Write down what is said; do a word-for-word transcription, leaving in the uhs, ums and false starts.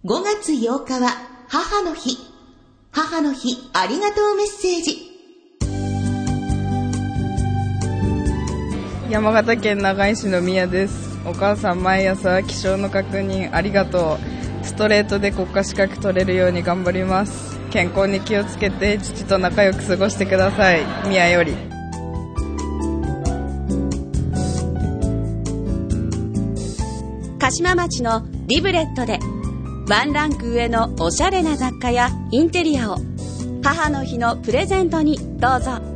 ごがつようかは母の日。母の日ありがとうメッセージ。 山形県長井市の宮です。お母さん、毎朝気象の確認ありがとう。ストレートで国家資格取れるように頑張ります。健康に気をつけて父と仲良く過ごしてください。宮より。 鹿島町のリブレットでワンランク上のおしゃれな雑貨やインテリアを母の日のプレゼントにどうぞ。